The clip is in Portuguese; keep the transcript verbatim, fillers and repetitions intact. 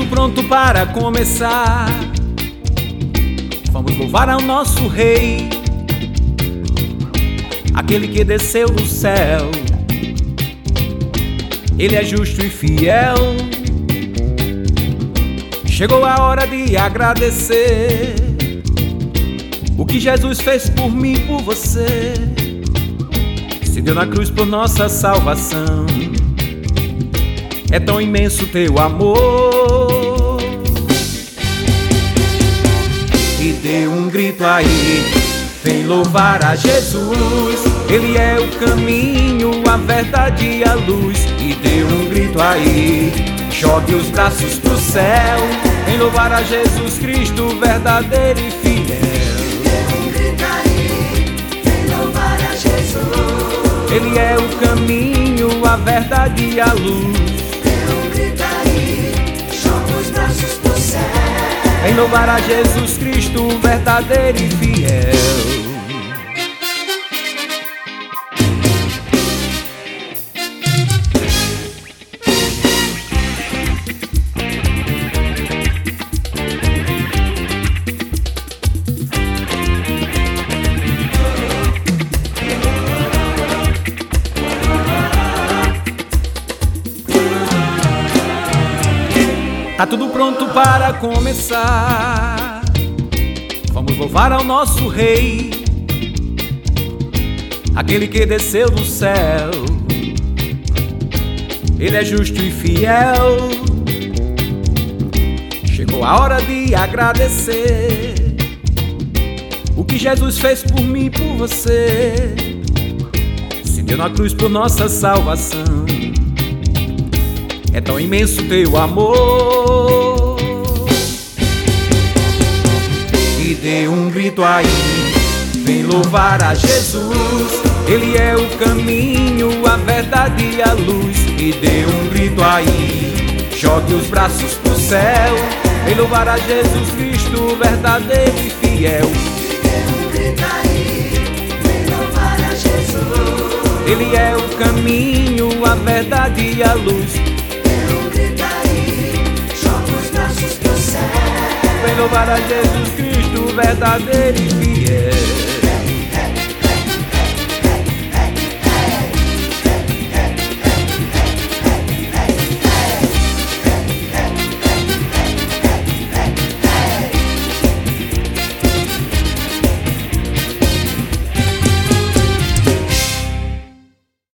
tudo pronto para começar. Vamos louvar ao nosso Rei, aquele que desceu do céu. Ele é justo e fiel. Chegou a hora de agradecer o que Jesus fez por mim e por você. Se deu na cruz por nossa salvação. É tão imenso teu amor. E dê um grito aí, vem louvar a Jesus. Ele é o caminho, a verdade e a luz. E dê um grito aí, jogue os braços pro céu. Vem louvar a Jesus Cristo, verdadeiro e fiel. Dê um grito aí, vem louvar a Jesus. Ele é o caminho, a verdade e a luz. Dê um grito aí, jogue os braços pro céu. Vem louvar a Jesus Cristo, verdadeiro e fiel. Tá tudo pronto para começar. Vamos louvar ao nosso Rei, aquele que desceu do céu. Ele é justo e fiel. Chegou a hora de agradecer o que Jesus fez por mim e por você. Se deu na cruz por nossa salvação. É tão imenso teu amor. E dê um grito aí, vem louvar a Jesus. Ele é o caminho, a verdade e a luz. E dê um grito aí, jogue os braços pro céu. Vem louvar a Jesus Cristo, verdadeiro e fiel. E dê um grito aí, vem louvar a Jesus. Ele é o caminho, a verdade e a luz. Vem louvar a Jesus Cristo, verdadeiro e fiel.